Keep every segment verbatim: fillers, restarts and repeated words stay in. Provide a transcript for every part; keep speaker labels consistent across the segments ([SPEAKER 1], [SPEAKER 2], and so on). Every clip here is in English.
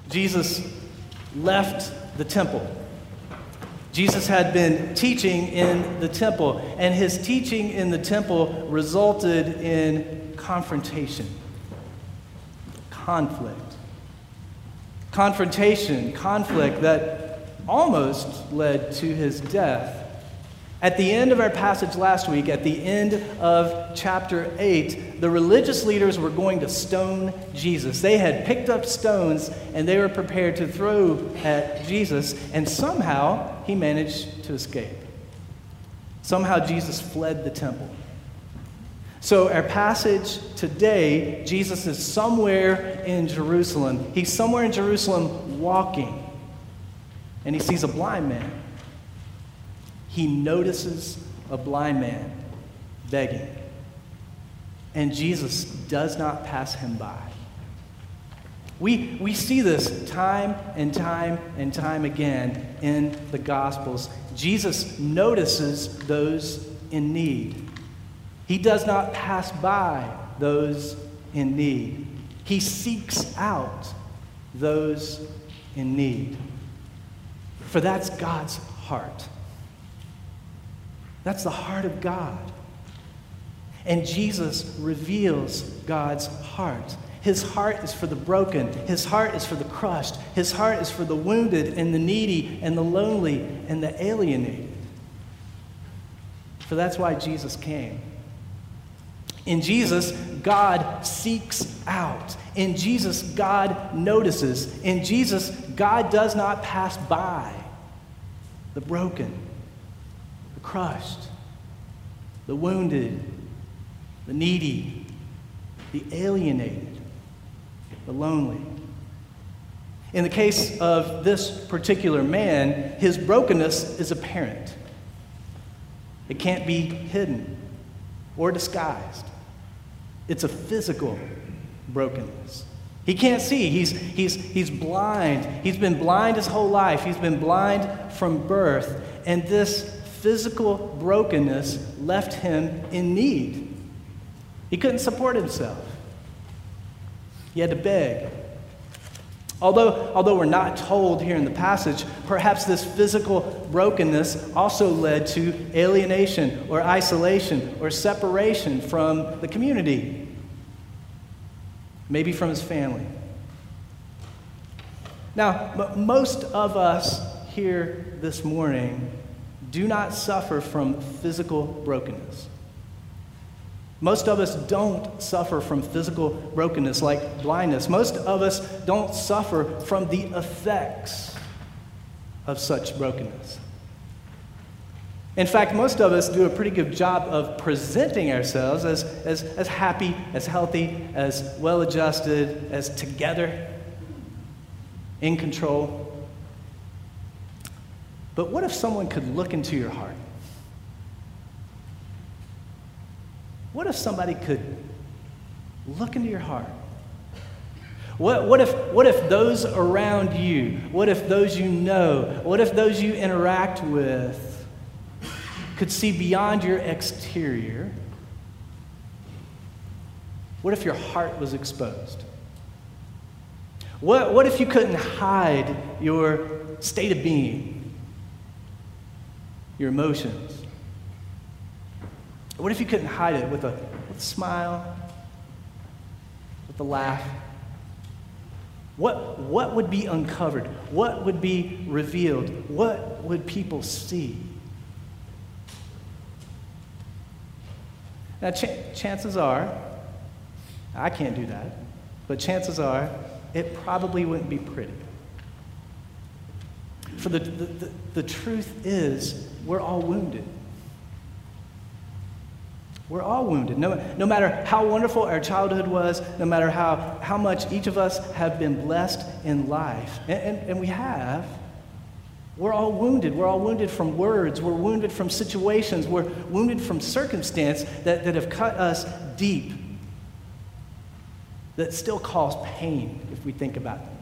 [SPEAKER 1] Jesus left the temple. Jesus had been teaching in the temple, and his teaching in the temple resulted in confrontation, conflict. Confrontation, conflict that almost led to his death. At the end of our passage last week, at the end of chapter eight, the religious leaders were going to stone Jesus. They had picked up stones and they were prepared to throw at Jesus, and somehow he managed to escape. Somehow Jesus fled the temple. So our passage today, Jesus is somewhere in Jerusalem. He's somewhere in Jerusalem walking, and he sees a blind man. He notices a blind man begging, and Jesus does not pass him by. We, we see this time and time and time again in the Gospels. Jesus notices those in need. He does not pass by those in need. He seeks out those in need. For that's God's heart. That's the heart of God. And Jesus reveals God's heart. His heart is for the broken. His heart is for the crushed. His heart is for the wounded and the needy and the lonely and the alienated. For that's why Jesus came. In Jesus, God seeks out. In Jesus, God notices. In Jesus, God does not pass by the broken, the crushed, the wounded, the needy, the alienated, the lonely. In the case of this particular man, his brokenness is apparent. It can't be hidden or disguised. It's a physical brokenness. He can't see. He's, he's, he's blind. He's been blind his whole life. He's been blind from birth. And this physical brokenness left him in need. He couldn't support himself. He had to beg. Although, although we're not told here in the passage, perhaps this physical brokenness also led to alienation or isolation or separation from the community, maybe from his family. Now, m- most of us here this morning do not suffer from physical brokenness. Most of us don't suffer from physical brokenness like blindness. Most of us don't suffer from the effects of such brokenness. In fact, most of us do a pretty good job of presenting ourselves as, as, as happy, as healthy, as well-adjusted, as together, in control. But what if someone could look into your heart? What if somebody could look into your heart? What, what, if, what if those around you, what if those you know, what if those you interact with could see beyond your exterior? What if your heart was exposed? What, what if you couldn't hide your state of being, your emotions? What if you couldn't hide it with a, with a smile, with a laugh? What, what would be uncovered? What would be revealed? What would people see? Now, ch- chances are, I can't do that, but chances are, it probably wouldn't be pretty. For the, the, the, the truth is, we're all wounded. We're all wounded. No, no matter how wonderful our childhood was, no matter how, how much each of us have been blessed in life, and, and, and we have, we're all wounded. We're all wounded from words. We're wounded from situations. We're wounded from circumstance that, that have cut us deep, that still cause pain if we think about them.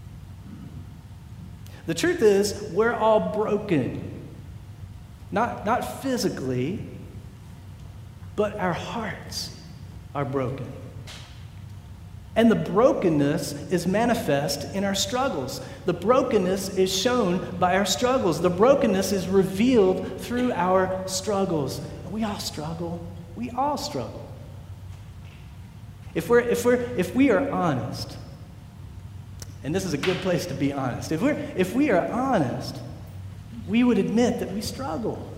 [SPEAKER 1] The truth is, we're all broken. Not, not physically, but our hearts are broken. And the brokenness is manifest in our struggles. The brokenness is shown by our struggles. The brokenness is revealed through our struggles. We all struggle. We all struggle. If we're, if we're, if we are honest, and this is a good place to be honest, if we're, if we are honest, we would admit that we struggle.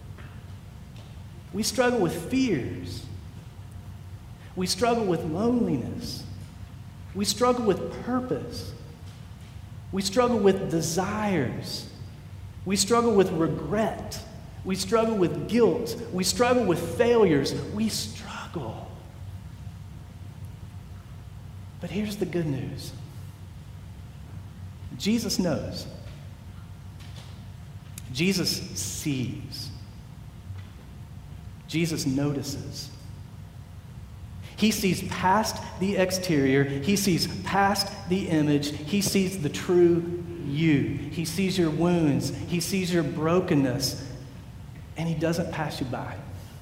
[SPEAKER 1] We struggle with fears. We struggle with loneliness. We struggle with purpose. We struggle with desires. We struggle with regret. We struggle with guilt. We struggle with failures. We struggle. But here's the good news. Jesus knows. Jesus sees. Jesus notices. He sees past the exterior. He sees past the image. He sees the true you. He sees your wounds. He sees your brokenness. And he doesn't pass you by.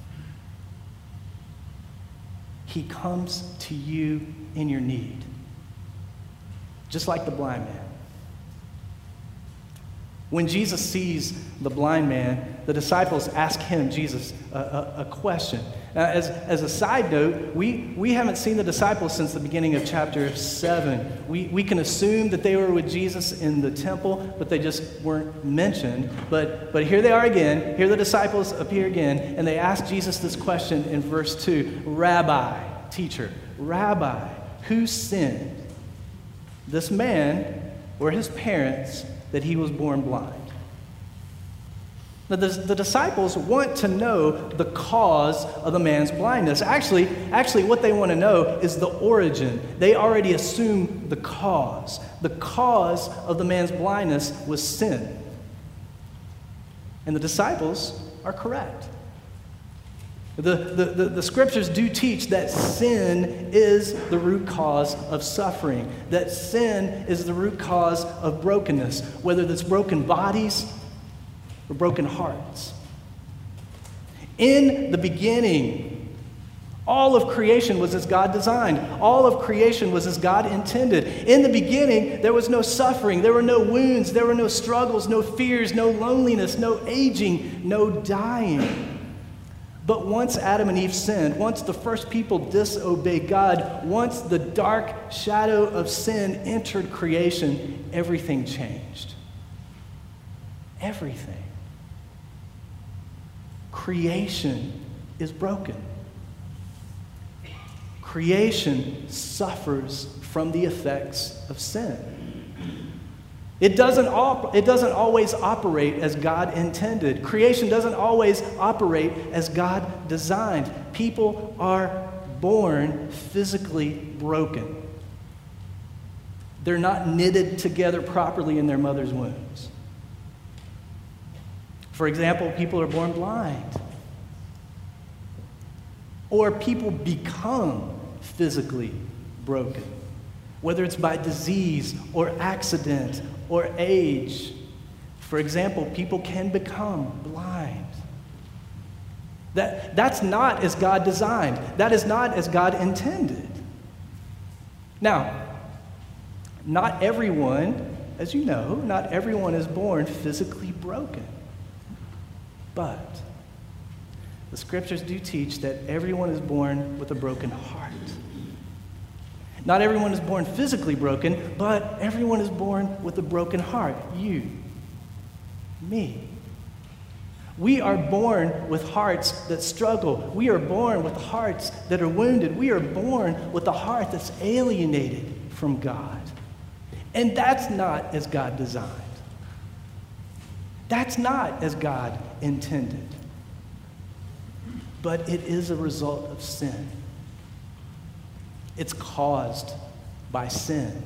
[SPEAKER 1] He comes to you in your need. Just like the blind man. When Jesus sees the blind man, the disciples ask him, Jesus, a, a, a question. Uh, as, as a side note, we, we haven't seen the disciples since the beginning of chapter seven. We, we can assume that they were with Jesus in the temple, but they just weren't mentioned. But, but here they are again. Here the disciples appear again, and they ask Jesus this question in verse two. Rabbi, teacher, Rabbi, who sinned, this man or his parents, that he was born blind? Now, the, the disciples want to know the cause of the man's blindness. Actually, actually, what they want to know is the origin. They already assume the cause. The cause of the man's blindness was sin. And the disciples are correct. The, the, the, the scriptures do teach that sin is the root cause of suffering, that sin is the root cause of brokenness, whether that's broken bodies or broken hearts. In the beginning, all of creation was as God designed. All of creation was as God intended. In the beginning, there was no suffering, there were no wounds, there were no struggles, no fears, no loneliness, no aging, no dying. But once Adam and Eve sinned, once the first people disobeyed God, once the dark shadow of sin entered creation, everything changed. Everything. Creation is broken. Creation suffers from the effects of sin. It doesn't, op- it doesn't always operate as God intended. Creation doesn't always operate as God designed. People are born physically broken. They're not knitted together properly in their mother's wombs. For example, people are born blind. Or people become physically broken, whether it's by disease or accident or age. For example, people can become blind. That, that's not as God designed. That is not as God intended. Now, not everyone, as you know, not everyone is born physically broken. But the scriptures do teach that everyone is born with a broken heart. Not everyone is born physically broken, but everyone is born with a broken heart. You, me. We are born with hearts that struggle. We are born with hearts that are wounded. We are born with a heart that's alienated from God. And that's not as God designed. That's not as God intended. But it is a result of sin. It's caused by sin.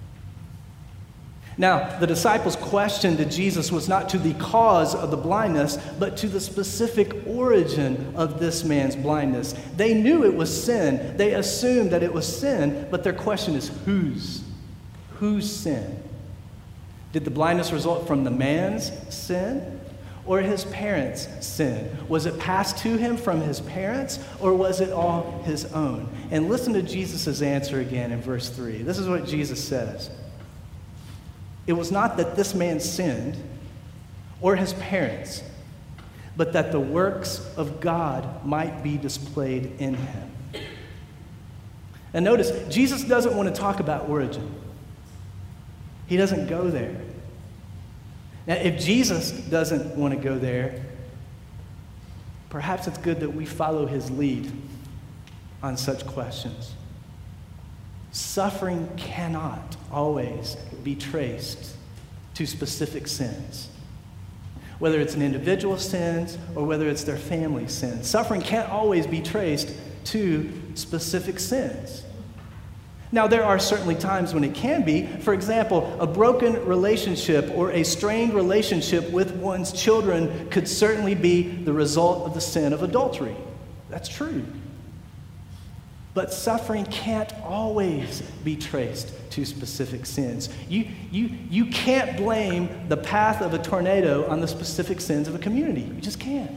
[SPEAKER 1] Now, the disciples' question to Jesus was not to the cause of the blindness, but to the specific origin of this man's blindness. They knew it was sin. They assumed that it was sin, but their question is whose? Whose sin? Did the blindness result from the man's sin? or his parents' sin? Was it passed to him from his parents, or was it all his own? And listen to Jesus' answer again in verse three. This is what Jesus says. It was not that this man sinned, or his parents, but that the works of God might be displayed in him. And notice, Jesus doesn't want to talk about origin. He doesn't go there. Now, if Jesus doesn't want to go there, perhaps it's good that we follow his lead on such questions. Suffering cannot always be traced to specific sins, whether it's an individual's sins or whether it's their family's sins. Suffering can't always be traced to specific sins. Now, there are certainly times when it can be. For example, a broken relationship or a strained relationship with one's children could certainly be the result of the sin of adultery. That's true. But suffering can't always be traced to specific sins. You, you, you can't blame the path of a tornado on the specific sins of a community. You just can't.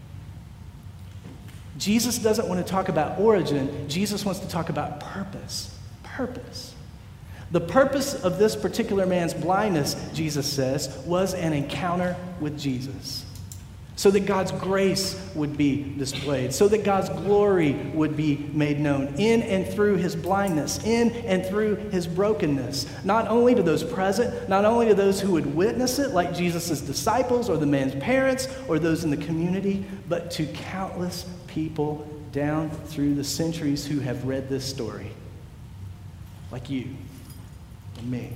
[SPEAKER 1] Jesus doesn't want to talk about origin. Jesus wants to talk about purpose. Purpose. The purpose of this particular man's blindness, Jesus says, was an encounter with Jesus, so that God's grace would be displayed, so that God's glory would be made known in and through his blindness, in and through his brokenness, not only to those present, not only to those who would witness it, like Jesus' disciples or the man's parents or those in the community, but to countless people down through the centuries who have read this story. Like you and me.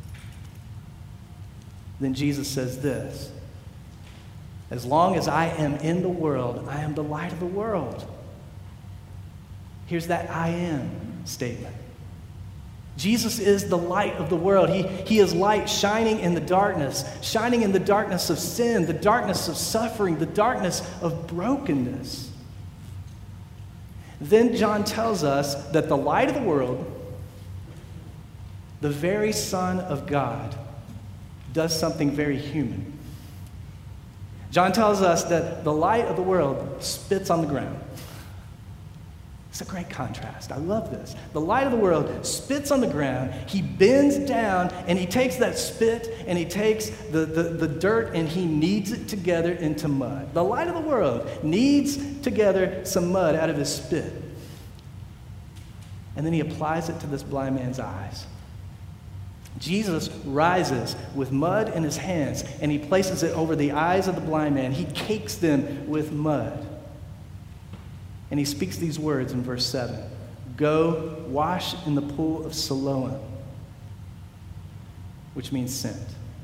[SPEAKER 1] Then Jesus says this: as long as I am in the world, I am the light of the world. Here's that I am statement. Jesus is the light of the world. He, he is light shining in the darkness, shining in the darkness of sin, the darkness of suffering, the darkness of brokenness. Then John tells us that the light of the world, the very Son of God, does something very human. John tells us that the light of the world spits on the ground. It's a great contrast. I love this. The light of the world spits on the ground. He bends down and he takes that spit and he takes the, the, the dirt and he kneads it together into mud. The light of the world kneads together some mud out of his spit. And then he applies it to this blind man's eyes. Jesus rises with mud in his hands, and he places it over the eyes of the blind man. He cakes them with mud. And he speaks these words in verse seven. Go wash in the pool of Siloam, which means sent.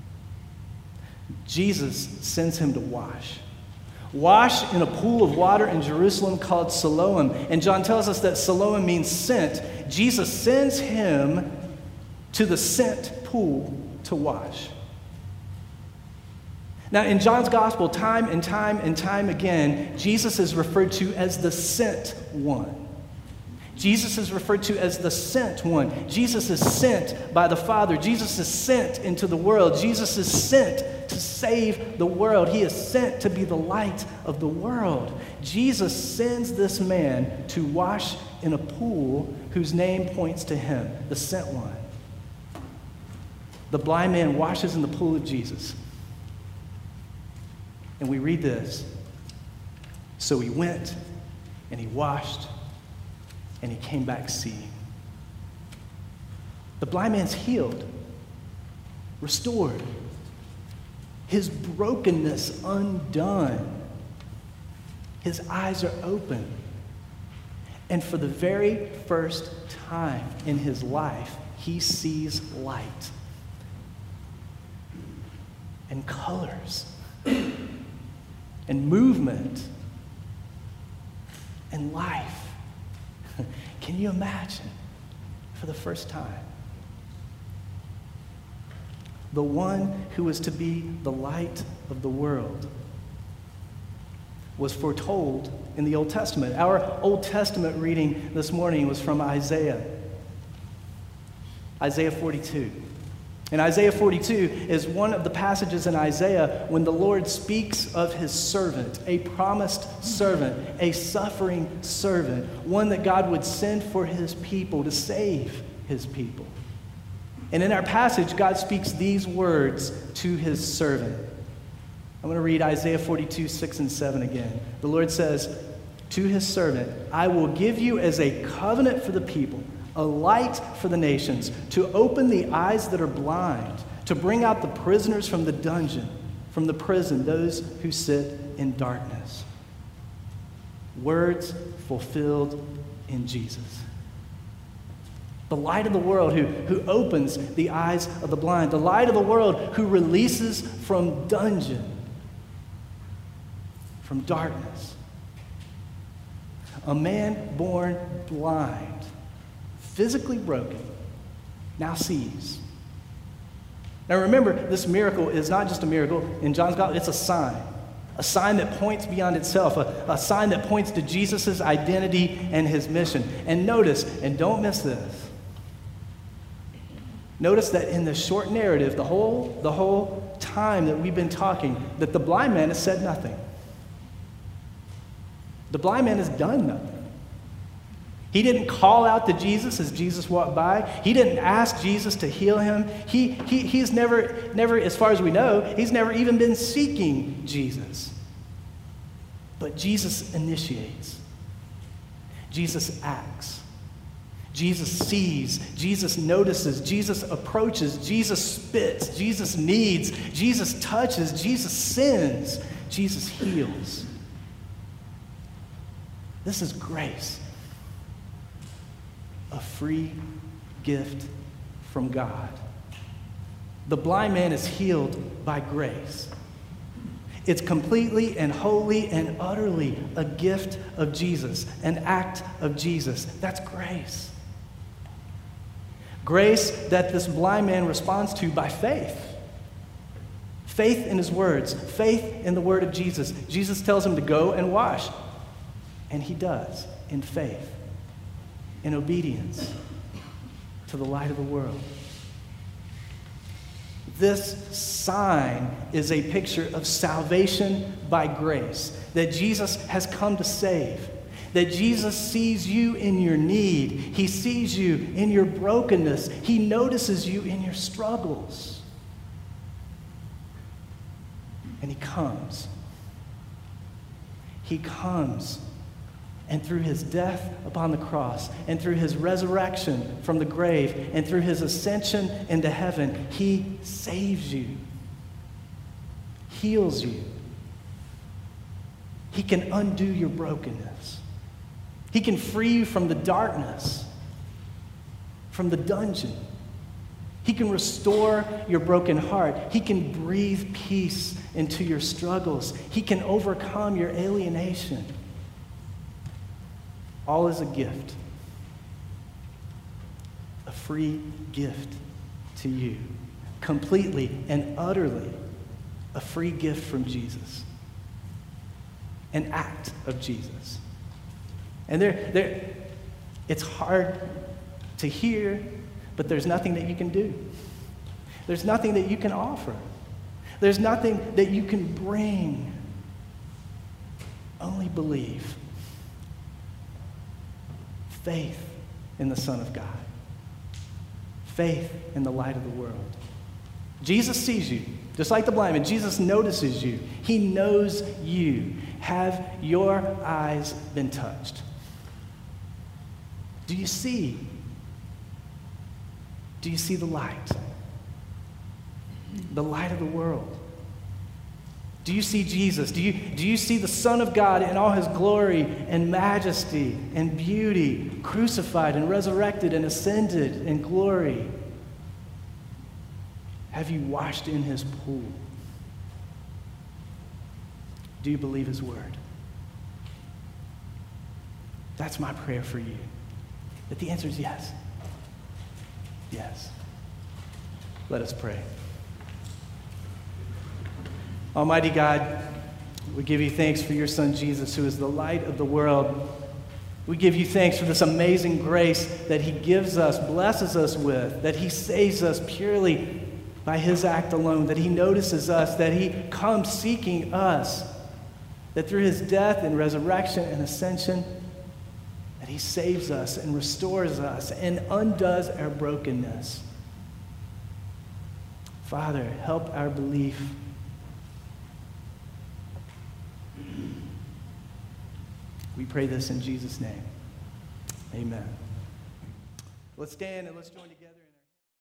[SPEAKER 1] Jesus sends him to wash. Wash in a pool of water in Jerusalem called Siloam. And John tells us that Siloam means sent. Jesus sends him to the sent pool to wash. Now, in John's gospel, time and time and time again, Jesus is referred to as the sent one. Jesus is referred to as the sent one. Jesus is sent by the Father. Jesus is sent into the world. Jesus is sent to save the world. He is sent to be the light of the world. Jesus sends this man to wash in a pool whose name points to him, the sent one. The blind man washes in the pool of Jesus. And we read this. So he went and he washed and he came back seeing. The blind man's healed, restored, his brokenness undone. His eyes are open. And for the very first time in his life, he sees light and colors and movement and life. Can you imagine? For the first time, the one who was to be the light of the world was foretold in the Old Testament. Our Old Testament reading this morning was from Isaiah. Isaiah forty-two. And Isaiah forty-two is one of the passages in Isaiah when the Lord speaks of his servant, a promised servant, a suffering servant, one that God would send for his people to save his people. And in our passage, God speaks these words to his servant. I'm going to read Isaiah forty-two, six and seven again. The Lord says, to his servant, I will give you as a covenant for the people, a light for the nations, to open the eyes that are blind, to bring out the prisoners from the dungeon, from the prison, those who sit in darkness. Words fulfilled in Jesus. The light of the world who, who opens the eyes of the blind. The light of the world who releases from dungeon, from darkness. A man born blind, physically broken, now sees. Now remember, this miracle is not just a miracle. In John's Gospel, it's a sign. A sign that points beyond itself. A, a sign that points to Jesus' identity and his mission. And notice, and don't miss this, notice that in the short narrative, the whole, the whole time that we've been talking, that the blind man has said nothing. The blind man has done nothing. He didn't call out to Jesus as Jesus walked by. He didn't ask Jesus to heal him. He, he, he's never, never, as far as we know, he's never even been seeking Jesus. But Jesus initiates. Jesus acts. Jesus sees. Jesus notices. Jesus approaches. Jesus spits. Jesus needs. Jesus touches. Jesus sins. Jesus heals. This is grace. A free gift from God. The blind man is healed by grace. It's completely and wholly and utterly a gift of Jesus, an act of Jesus. That's grace. Grace that this blind man responds to by faith. Faith in his words, faith in the word of Jesus. Jesus tells him to go and wash. And he does, in faith, in obedience to the light of the world. This sign is a picture of salvation by grace, that Jesus has come to save, that Jesus sees you in your need. He sees you in your brokenness. He notices you in your struggles. And he comes. He comes. And through his death upon the cross, and through his resurrection from the grave, and through his ascension into heaven, he saves you, heals you. He can undo your brokenness. He can free you from the darkness, from the dungeon. He can restore your broken heart. He can breathe peace into your struggles. He can overcome your alienation. All is a gift, a free gift to you, completely and utterly a free gift from Jesus, an act of Jesus. And there, there, it's hard to hear, but there's nothing that you can do. There's nothing that you can offer. There's nothing that you can bring. Only believe. Faith in the Son of God. Faith in the light of the world. Jesus sees you, just like the blind man. Jesus notices you. He knows you. Have your eyes been touched? Do you see? Do you see the light? The light of the world. Do you see Jesus? Do you, do you see the Son of God in all his glory and majesty and beauty, crucified and resurrected and ascended in glory? Have you washed in his pool? Do you believe his word? That's my prayer for you. That the answer is yes. Yes. Let us pray. Almighty God, we give you thanks for your Son Jesus, who is the light of the world. We give you thanks for this amazing grace that he gives us, blesses us with, that he saves us purely by his act alone, that he notices us, that he comes seeking us, that through his death and resurrection and ascension, that he saves us and restores us and undoes our brokenness. Father, help our belief. We pray this in Jesus' name. Amen. Let's stand and let's join together.